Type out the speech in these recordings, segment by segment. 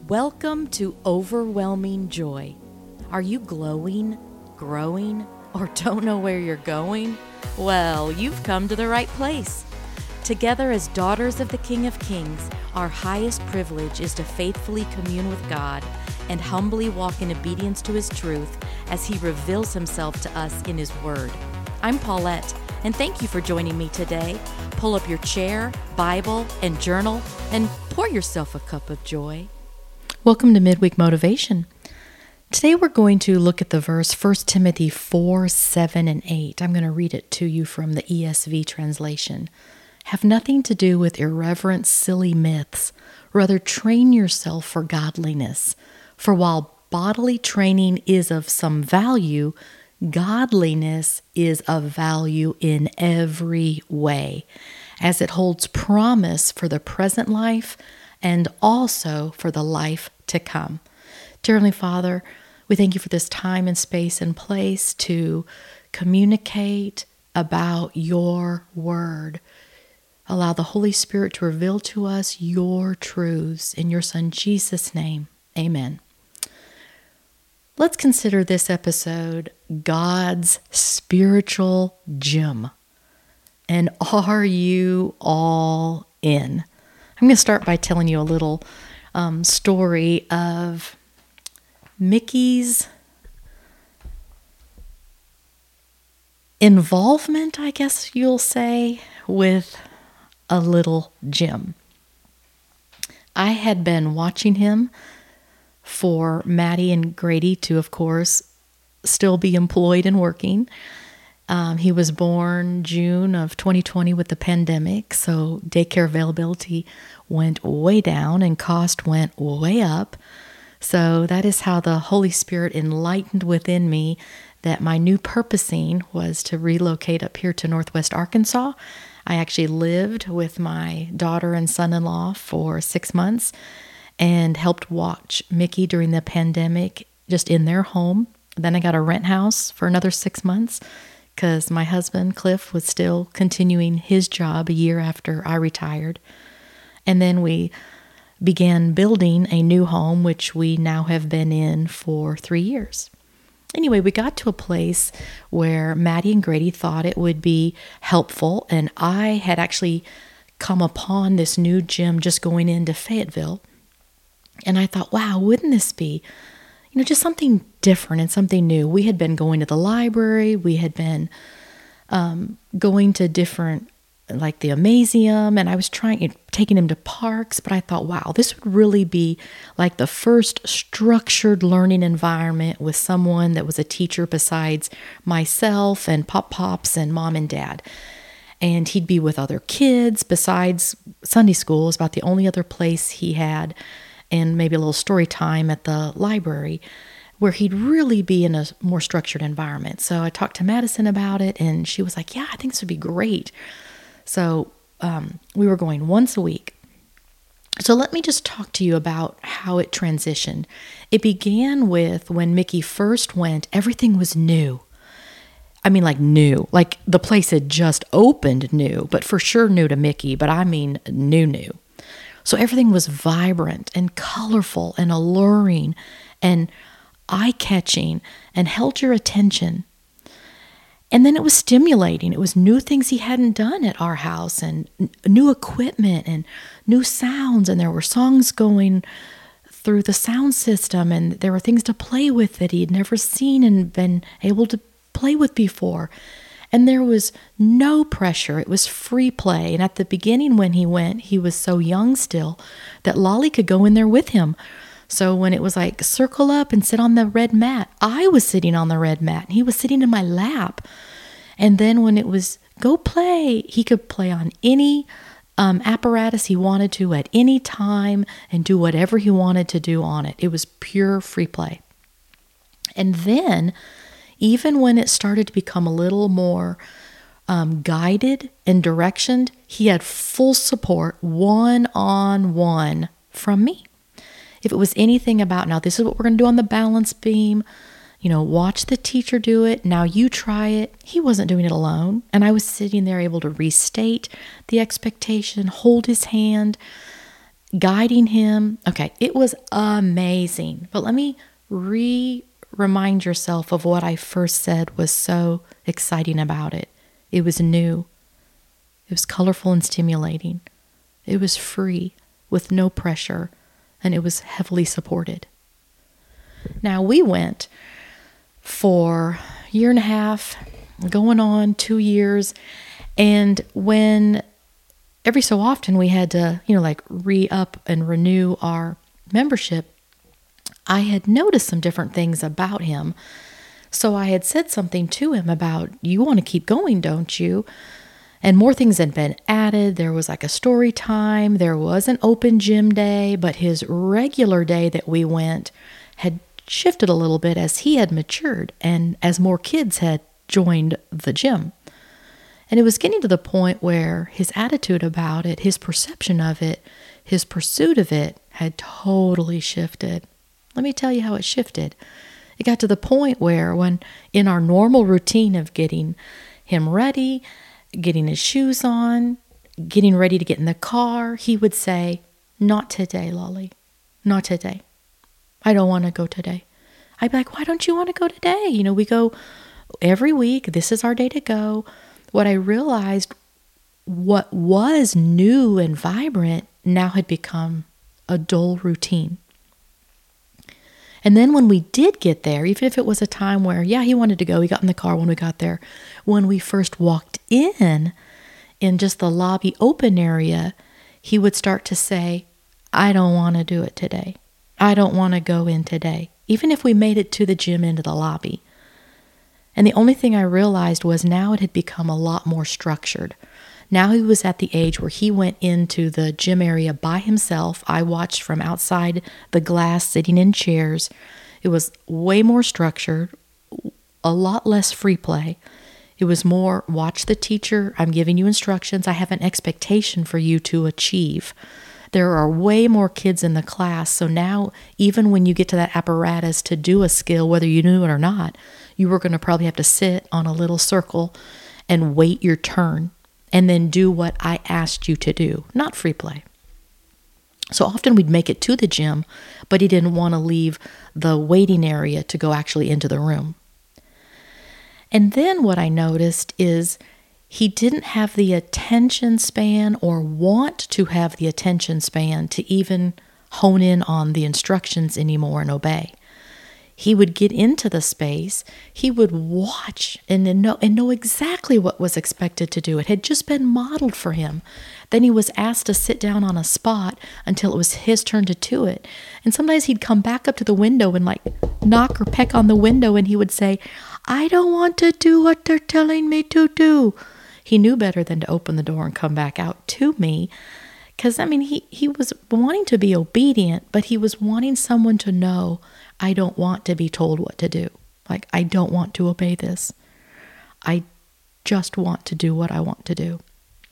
Welcome to Overwhelming Joy. Are you glowing, growing, or don't know where you're going? Well, you've come to the right place. Together as daughters of the King of Kings, our highest privilege is to faithfully commune with God and humbly walk in obedience to His truth as He reveals Himself to us in His Word. I'm Paulette, and thank you for joining me today. Pull up your chair, Bible, and journal, and pour yourself a cup of joy. Welcome to Midweek Motivation. Today we're going to look at the verse 1 Timothy 4, 7, and 8. I'm going to read it to you from the ESV translation. Have nothing to do with irreverent, silly myths. Rather, train yourself for godliness. For while bodily training is of some value, godliness is of value in every way, as it holds promise for the present life and also for the life to come. Dear Heavenly Father, we thank you for this time and space and place to communicate about your word. Allow the Holy Spirit to reveal to us your truths. In your Son Jesus' name, amen. Let's consider this episode God's spiritual gym. And are you all in? I'm going to start by telling you a little story of Mickey's involvement, I guess you'll say, with a little gym. I had been watching him for Maddie and Grady to, of course, still be employed and working. He was born June of 2020 with the pandemic, so daycare availability went way down and cost went way up. So that is how the Holy Spirit enlightened within me that my new purposing was to relocate up here to Northwest Arkansas. I actually lived with my daughter and son-in-law for 6 months and helped watch Mickey during the pandemic just in their home. Then I got a rent house for another 6 months because my husband, Cliff, was still continuing his job a year after I retired. And then we began building a new home, which we now have been in for 3 years. Anyway, we got to a place where Maddie and Grady thought it would be helpful, and I had actually come upon this new gym just going into Fayetteville. And I thought, wow, wouldn't this be just something different and something new. We had been going to the library. We had been going to different, like the Amazeum, and I was taking him to parks, but I thought, wow, this would really be like the first structured learning environment with someone that was a teacher besides myself and Pops and Mom and Dad. And he'd be with other kids besides Sunday school. Is about the only other place he had, and maybe a little story time at the library where he'd really be in a more structured environment. So I talked to Madison about it, and she was like, yeah, I think this would be great. So we were going once a week. So let me just talk to you about how it transitioned. It began with when Mickey first went, everything was new. I mean, like new, like the place had just opened new, but for sure new to Mickey, but I mean new. So everything was vibrant and colorful and alluring and eye-catching and held your attention. And then it was stimulating. It was new things he hadn't done at our house and new equipment and new sounds. And there were songs going through the sound system, and there were things to play with that he had never seen and been able to play with before. And there was no pressure. It was free play. And at the beginning when he went, he was so young still that Lolly could go in there with him. So when it was like, circle up and sit on the red mat, I was sitting on the red mat and he was sitting in my lap. And then when it was go play, he could play on any apparatus he wanted to at any time and do whatever he wanted to do on it. It was pure free play. And then even when it started to become a little more guided and directioned, he had full support one-on-one from me. If it was anything about, now this is what we're going to do on the balance beam, watch the teacher do it, now you try it. He wasn't doing it alone. And I was sitting there able to restate the expectation, hold his hand. guiding him. Okay, it was amazing. But let me remind yourself of what I first said was so exciting about it. It was new. It was colorful and stimulating. It was free with no pressure, and it was heavily supported. Now, we went for a year and a half, going on 2 years, and when every so often we had to, re-up and renew our membership, I had noticed some different things about him. So I had said something to him about, you want to keep going, don't you? And more things had been added. There was like a story time. There was an open gym day, but his regular day that we went had shifted a little bit as he had matured and as more kids had joined the gym. And it was getting to the point where his attitude about it, his perception of it, his pursuit of it had totally shifted. Let me tell you how it shifted. It got to the point where when in our normal routine of getting him ready, getting his shoes on, getting ready to get in the car, he would say, "Not today, Lolly. Not today. I don't want to go today." I'd be like, "Why don't you want to go today? We go every week. This is our day to go." What I realized, what was new and vibrant now had become a dull routine. And then when we did get there, even if it was a time where, he wanted to go, he got in the car when we got there. When we first walked in just the lobby open area, he would start to say, "I don't want to do it today. I don't want to go in today." Even if we made it to the gym into the lobby. And the only thing I realized was now it had become a lot more structured. Now he was at the age where he went into the gym area by himself. I watched from outside the glass, sitting in chairs. It was way more structured, a lot less free play. It was more, watch the teacher. I'm giving you instructions. I have an expectation for you to achieve. There are way more kids in the class. So now, even when you get to that apparatus to do a skill, whether you knew it or not, you were going to probably have to sit on a little circle and wait your turn and then do what I asked you to do, not free play. So often we'd make it to the gym, but he didn't want to leave the waiting area to go actually into the room. And then what I noticed is he didn't have the attention span or want to have the attention span to even hone in on the instructions anymore and obey. He would get into the space, he would watch and know exactly what was expected to do. It had just been modeled for him. Then he was asked to sit down on a spot until it was his turn to do it. And sometimes he'd come back up to the window and knock or peck on the window, and he would say, "I don't want to do what they're telling me to do." He knew better than to open the door and come back out to me. Because, he was wanting to be obedient, but he was wanting someone to know, I don't want to be told what to do. I don't want to obey this. I just want to do what I want to do.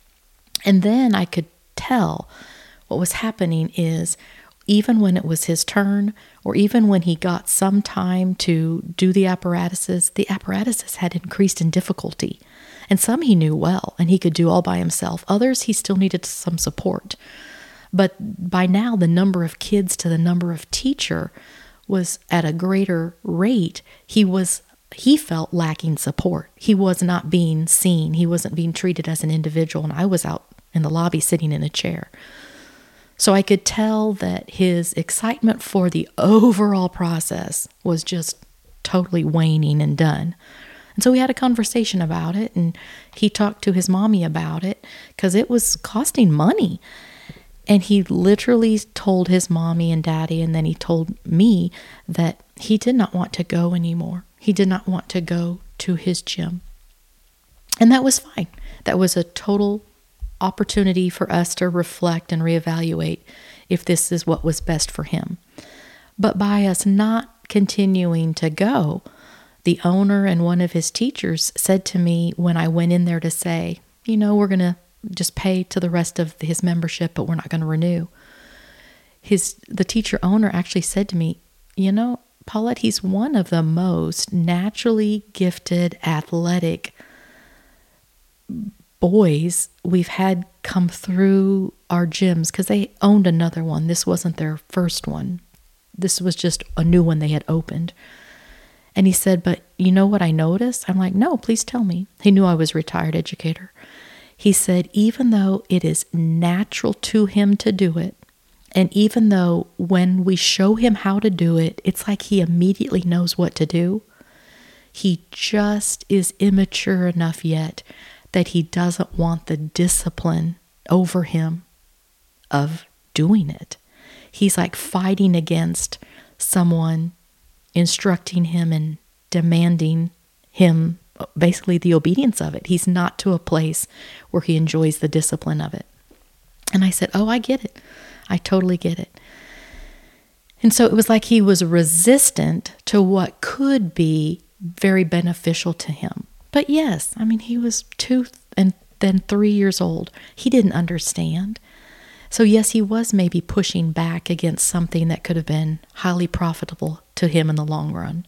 And then I could tell what was happening is, even when it was his turn, or even when he got some time to do the apparatuses had increased in difficulty. And some he knew well, and he could do all by himself. Others, he still needed some support. But by now, the number of kids to the number of teacher was at a greater rate. He felt lacking support. He was not being seen. He wasn't being treated as an individual, and I was out in the lobby sitting in a chair. So I could tell that his excitement for the overall process was just totally waning and done. And so we had a conversation about it, and he talked to his mommy about it because it was costing money. And he literally told his mommy and daddy, and then he told me that he did not want to go anymore. He did not want to go to his gym. And that was fine. That was a total opportunity for us to reflect and reevaluate if this is what was best for him. But by us not continuing to go, the owner and one of his teachers said to me when I went in there to say, we're going to just pay to the rest of his membership, but we're not going to renew. The teacher owner actually said to me, Paulette, he's one of the most naturally gifted, athletic boys we've had come through our gyms, because they owned another one. This wasn't their first one. This was just a new one they had opened. And he said, but you know what I noticed? I'm like, no, please tell me. He knew I was a retired educator. He said, even though it is natural to him to do it, and even though when we show him how to do it, it's like he immediately knows what to do, he just is immature enough yet that he doesn't want the discipline over him of doing it. He's like fighting against someone instructing him and demanding him basically the obedience of it. He's not to a place where he enjoys the discipline of it. And I said, oh, I get it. I totally get it. And so it was like he was resistant to what could be very beneficial to him. But yes, I mean, he was 2 and then 3 years old. He didn't understand. So yes, he was maybe pushing back against something that could have been highly profitable to him in the long run.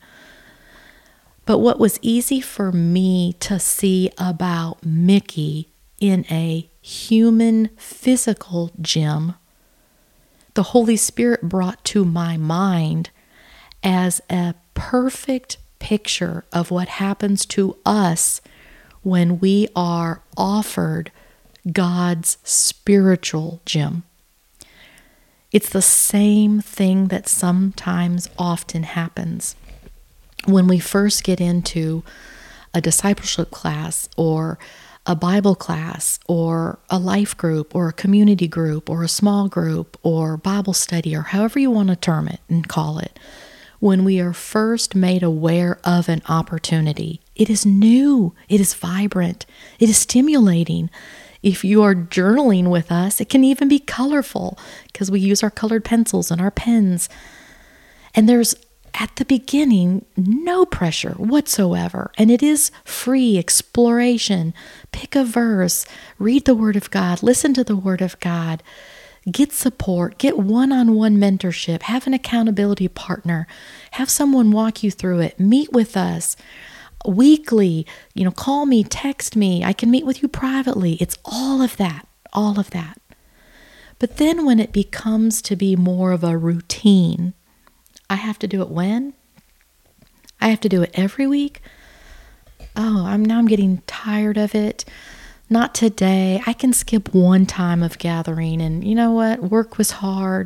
But what was easy for me to see about Mickey in a human physical gym, the Holy Spirit brought to my mind as a perfect picture of what happens to us when we are offered God's spiritual gym. It's the same thing that sometimes often happens when we first get into a discipleship class or a Bible class or a life group or a community group or a small group or Bible study or however you want to term it and call it. When we are first made aware of an opportunity, it is new, it is vibrant, it is stimulating. If you are journaling with us, it can even be colorful because we use our colored pencils and our pens. And there's, at the beginning, no pressure whatsoever. And it is free exploration. Pick a verse, read the Word of God, listen to the Word of God, get support, get one-on-one mentorship, have an accountability partner, have someone walk you through it, meet with us weekly, call me, text me, I can meet with you privately. It's all of that. But then when it becomes to be more of a routine, I have to do it when? I have to do it every week? Oh, I'm getting tired of it. Not today. I can skip one time of gathering, and you know what? Work was hard.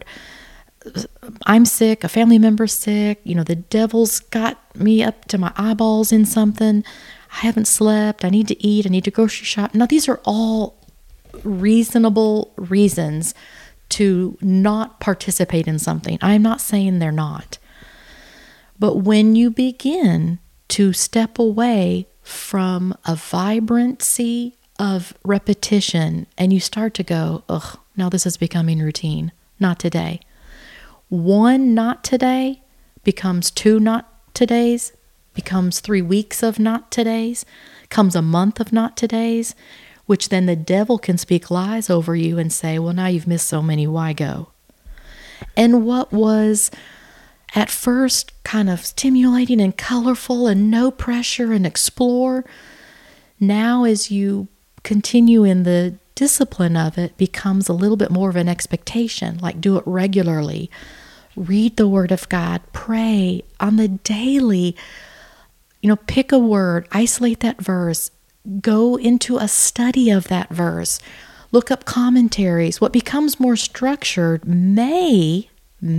I'm sick, a family member's sick, the devil's got me up to my eyeballs in something. I haven't slept, I need to eat, I need to grocery shop. Now, these are all reasonable reasons to not participate in something. I'm not saying they're not. But when you begin to step away from a vibrancy of repetition and you start to go, ugh, now this is becoming routine, not today. One not today becomes 2 not todays, becomes 3 weeks of not todays, comes a month of not todays, which then the devil can speak lies over you and say, well, now you've missed so many, why go? And what was at first kind of stimulating and colorful and no pressure and explore, now as you continue in the discipline of it, becomes a little bit more of an expectation, like do it regularly, read the Word of God, pray on the daily, pick a word, isolate that verse, go into a study of that verse, look up commentaries. What becomes more structured may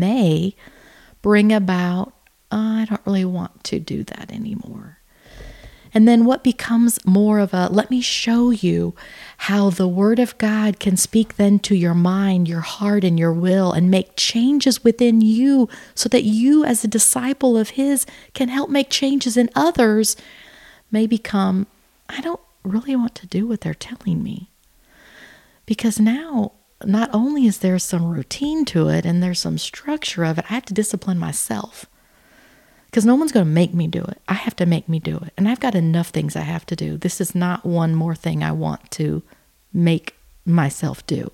bring about, I don't really want to do that anymore. And then what becomes more of a, let me show you how the Word of God can speak then to your mind, your heart, and your will and make changes within you so that you as a disciple of His can help make changes in others, may become, I don't really want to do what they're telling me. Because now, not only is there some routine to it and there's some structure of it, I have to discipline myself. Because no one's going to make me do it. I have to make me do it. And I've got enough things I have to do. This is not one more thing I want to make myself do.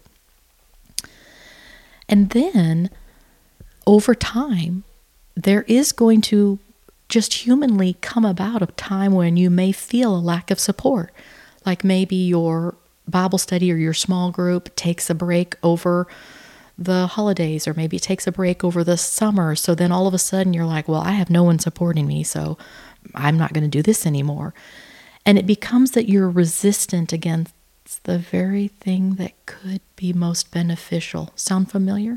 And then, over time, there is going to just humanly come about a time when you may feel a lack of support. Like maybe your Bible study or your small group takes a break over the holidays, or maybe it takes a break over the summer. So then all of a sudden you're like, well, I have no one supporting me, so I'm not going to do this anymore. And it becomes that you're resistant against the very thing that could be most beneficial. Sound familiar?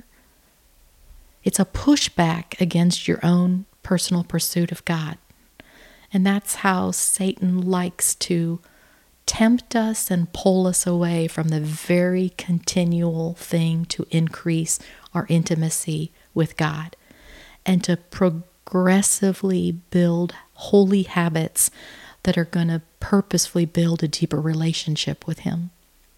It's a pushback against your own personal pursuit of God. And that's how Satan likes to tempt us and pull us away from the very continual thing to increase our intimacy with God and to progressively build holy habits that are going to purposefully build a deeper relationship with Him.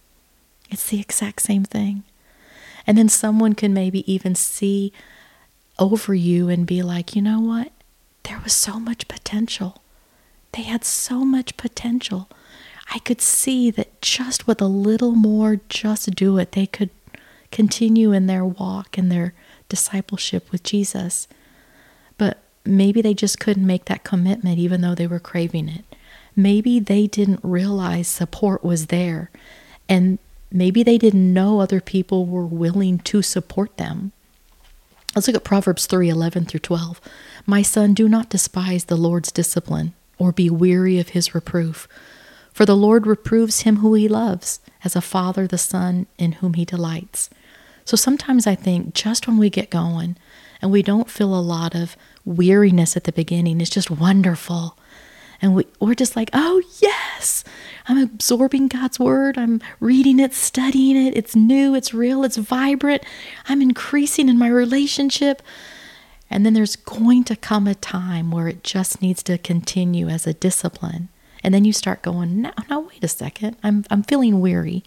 It's the exact same thing. And then someone can maybe even see over you and be like, you know what? There was so much potential. They had so much potential. I could see that just with a little more just do it, they could continue in their walk and their discipleship with Jesus. But maybe they just couldn't make that commitment even though they were craving it. Maybe they didn't realize support was there, and maybe they didn't know other people were willing to support them. Let's look at Proverbs 3:11 through 12. My son, do not despise the Lord's discipline or be weary of His reproof. For the Lord reproves him who He loves, as a father the son in whom He delights. So sometimes I think just when we get going and we don't feel a lot of weariness at the beginning, it's just wonderful. And we're just like, oh yes, I'm absorbing God's word. I'm reading it, studying it. It's new, it's real, it's vibrant. I'm increasing in my relationship. And then there's going to come a time where it just needs to continue as a discipline. And then you start going, now wait a second. I'm feeling weary.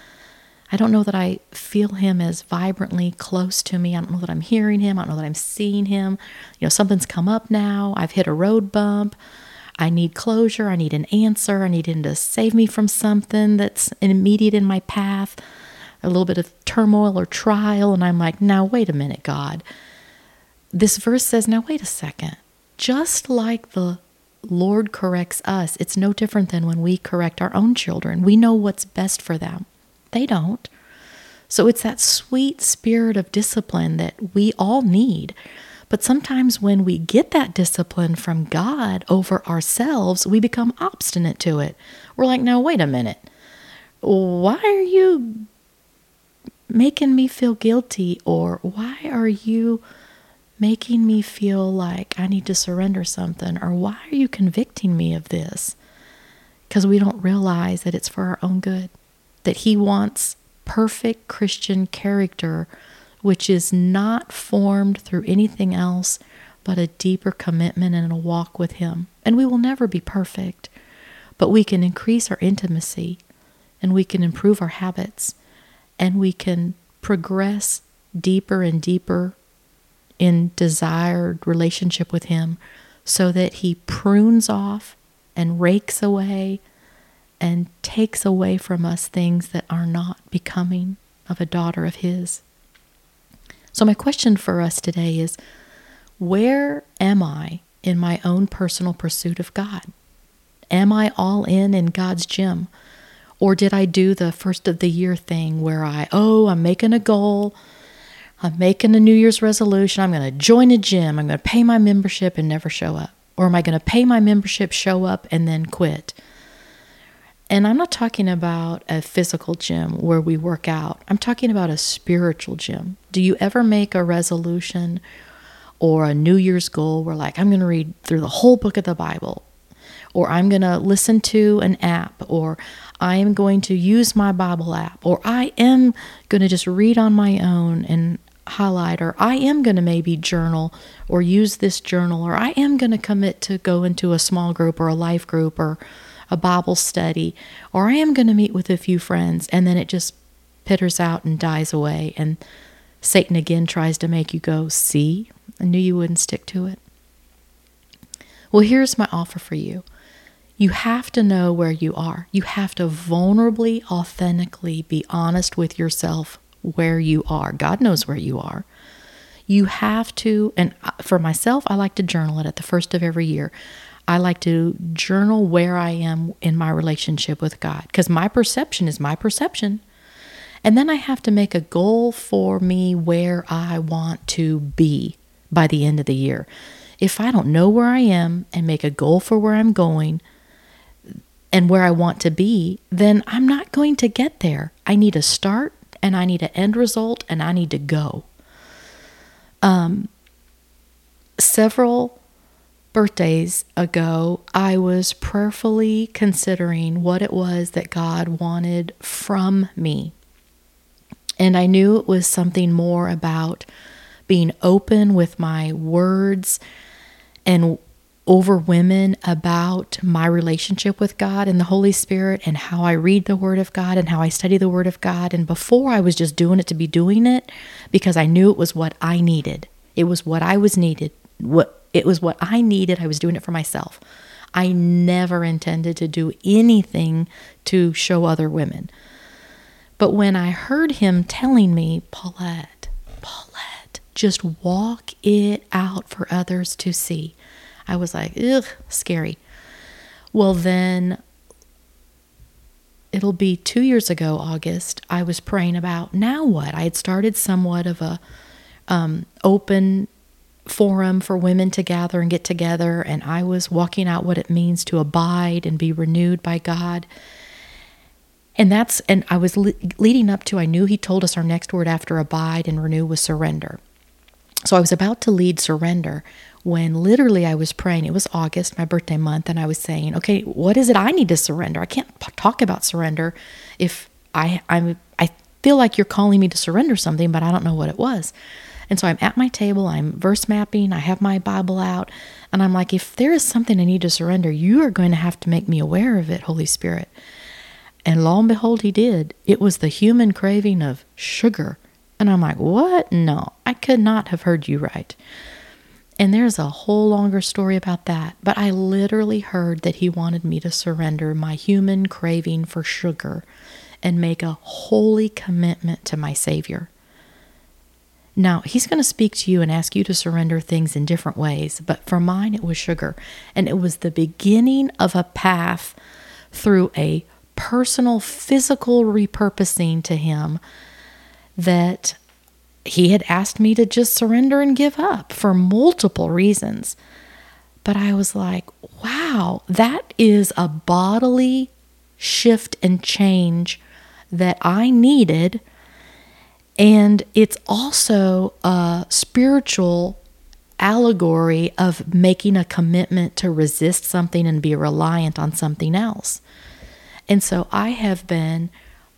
I don't know that I feel Him as vibrantly close to me. I don't know that I'm hearing Him. I don't know that I'm seeing Him. Something's come up now. I've hit a road bump. I need closure. I need an answer. I need Him to save me from something that's immediate in my path, a little bit of turmoil or trial. And I'm like, now wait a minute, God. This verse says, now wait a second. Just like the Lord corrects us, it's no different than when we correct our own children. We know what's best for them. They don't. So it's that sweet spirit of discipline that we all need. But sometimes when we get that discipline from God over ourselves, we become obstinate to it. We're like, now wait a minute. Why are you making me feel guilty? Or why are you making me feel like I need to surrender something? Or why are you convicting me of this? Because we don't realize that it's for our own good, that He wants perfect Christian character, which is not formed through anything else but a deeper commitment and a walk with Him. And we will never be perfect, but we can increase our intimacy, and we can improve our habits, and we can progress deeper and deeper in desired relationship with Him, so that He prunes off and rakes away and takes away from us things that are not becoming of a daughter of His. So my question for us today is, where am I in my own personal pursuit of God? Am I all in God's gym? Or did I do the first of the year thing where I'm making a goal, I'm making a New Year's resolution, I'm going to join a gym, I'm going to pay my membership and never show up? Or am I going to pay my membership, show up, and then quit? And I'm not talking about a physical gym where we work out. I'm talking about a spiritual gym. Do you ever make a resolution or a New Year's goal where I'm going to read through the whole book of the Bible, or I'm going to listen to an app, or I am going to use my Bible app, or I am going to just read on my own and highlight, or I am going to maybe journal or use this journal, or I am going to commit to go into a small group or a life group or a Bible study, or I am going to meet with a few friends, and then it just pitters out and dies away, and Satan again tries to make you go, see, I knew you wouldn't stick to it. Well, here's my offer for you. You have to know where you are. You have to vulnerably, authentically be honest with yourself where you are. God knows where you are. You have to, and for myself, I like to journal it at the first of every year. I like to journal where I am in my relationship with God, because my perception is my perception. And then I have to make a goal for me where I want to be by the end of the year. If I don't know where I am and make a goal for where I'm going and where I want to be, then I'm not going to get there. I need a start and I need an end result and I need to go. Several birthdays ago, I was prayerfully considering what it was that God wanted from me. And I knew it was something more about being open with my words and over women about my relationship with God and the Holy Spirit and how I read the Word of God and how I study the Word of God. And before, I was just doing it to be doing it because I knew it was what I needed. It was what I was needed. It was what I needed. I was doing it for myself. I never intended to do anything to show other women. But when I heard him telling me, Paulette, just walk it out for others to see, I was like, ugh, scary. Well, then it'll be 2 years ago, August, I was praying about now what? I had started somewhat of a open forum for women to gather and get together, and I was walking out what it means to abide and be renewed by God. And I was leading up to, I knew he told us our next word after abide and renew was surrender. So I was about to lead surrender when literally I was praying. It was August, my birthday month, and I was saying, okay, what is it I need to surrender? I can't talk about surrender if I feel like you're calling me to surrender something, but I don't know what it was. And so I'm at my table, I'm verse mapping, I have my Bible out, and I'm like, if there is something I need to surrender, you are going to have to make me aware of it, Holy Spirit. And lo and behold, he did. It was the human craving of sugar. And I'm like, what? No, I could not have heard you right. And there's a whole longer story about that. But I literally heard that he wanted me to surrender my human craving for sugar and make a holy commitment to my Savior. Now, he's going to speak to you and ask you to surrender things in different ways. But for mine, it was sugar. And it was the beginning of a path through a personal, physical repurposing to him that he had asked me to just surrender and give up for multiple reasons. But I was like, wow, that is a bodily shift and change that I needed. And it's also a spiritual allegory of making a commitment to resist something and be reliant on something else. And so I have been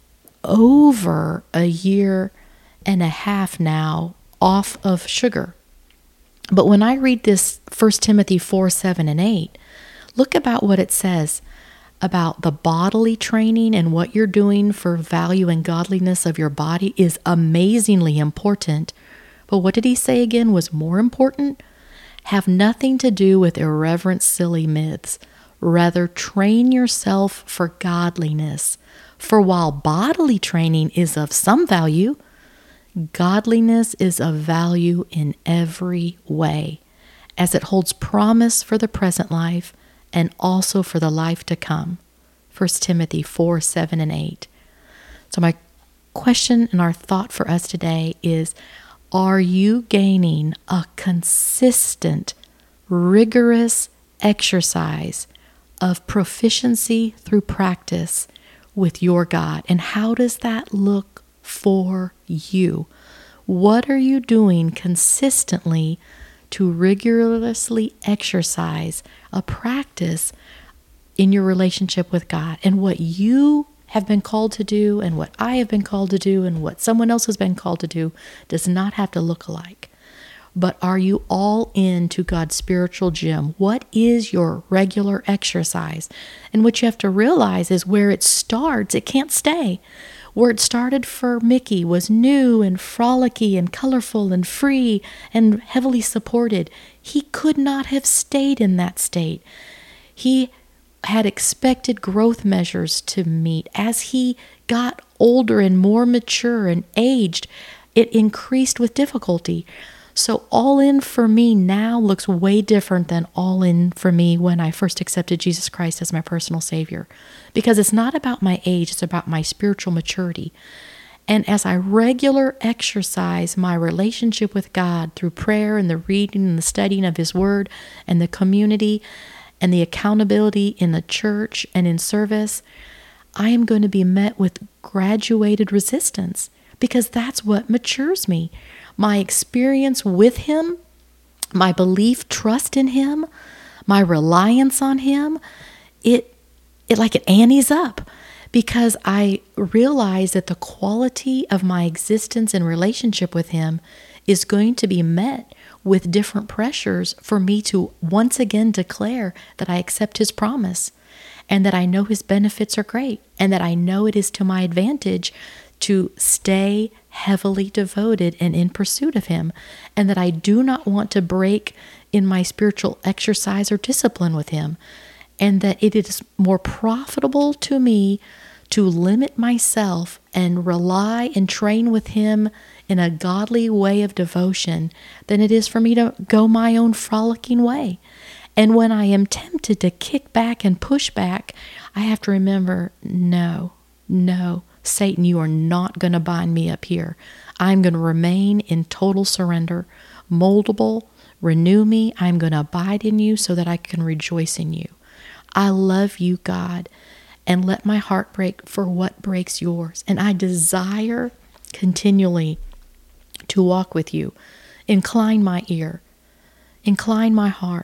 over a year and a half now off of sugar. But when I read this 1 Timothy 4, 7, and 8, look about what it says about the bodily training and what you're doing for value and godliness of your body is amazingly important. But what did he say again was more important? Have nothing to do with irreverent, silly myths. Rather, train yourself for godliness. For while bodily training is of some value, godliness is of value in every way, as it holds promise for the present life and also for the life to come. 1 Timothy 4, 7, and 8. So my question and our thought for us today is, are you gaining a consistent, rigorous exercise of proficiency through practice with your God? And how does that look for you? What are you doing consistently to rigorously exercise a practice in your relationship with God? And what you have been called to do and what I have been called to do and what someone else has been called to do does not have to look alike. But are you all into God's spiritual gym? What is your regular exercise? And what you have to realize is where it starts, it can't stay. Where it started for Mickey was new and frolicky and colorful and free and heavily supported. He could not have stayed in that state. He had expected growth measures to meet. As he got older and more mature and aged, it increased with difficulty. So all in for me now looks way different than all in for me when I first accepted Jesus Christ as my personal Savior. Because it's not about my age, it's about my spiritual maturity. And as I regular exercise my relationship with God through prayer and the reading and the studying of His Word and the community and the accountability in the church and in service, I am going to be met with graduated resistance, because that's what matures me. My experience with Him, my belief, trust in Him, my reliance on Him, it antes up, because I realize that the quality of my existence and relationship with Him is going to be met with different pressures for me to once again declare that I accept His promise, and that I know His benefits are great, and that I know it is to my advantage to stay heavily devoted and in pursuit of Him, and that I do not want to break in my spiritual exercise or discipline with Him, and that it is more profitable to me to limit myself and rely and train with Him in a godly way of devotion than it is for me to go my own frolicking way. And when I am tempted to kick back and push back, I have to remember, no, Satan, you are not going to bind me up here. I'm going to remain in total surrender, moldable, renew me. I'm going to abide in you so that I can rejoice in you. I love you, God, and let my heart break for what breaks yours. And I desire continually to walk with you. Incline my ear, incline my heart.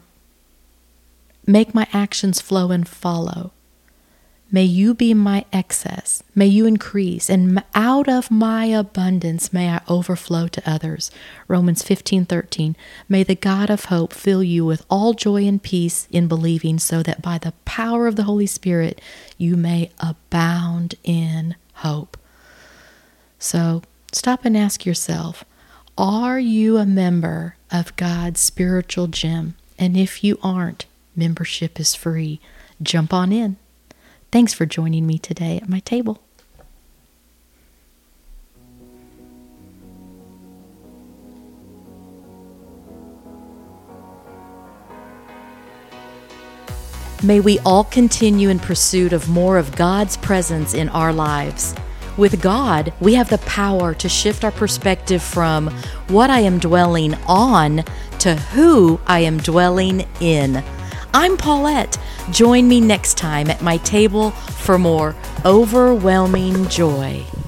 Make my actions flow and follow. May you be my excess. May you increase. And out of my abundance may I overflow to others. Romans 15:13. May the God of hope fill you with all joy and peace in believing, so that by the power of the Holy Spirit you may abound in hope. So stop and ask yourself, are you a member of God's spiritual gym? And if you aren't, membership is free. Jump on in. Thanks for joining me today at my table. May we all continue in pursuit of more of God's presence in our lives. With God, we have the power to shift our perspective from what I am dwelling on to who I am dwelling in. I'm Paulette. Join me next time at my table for more overwhelming joy.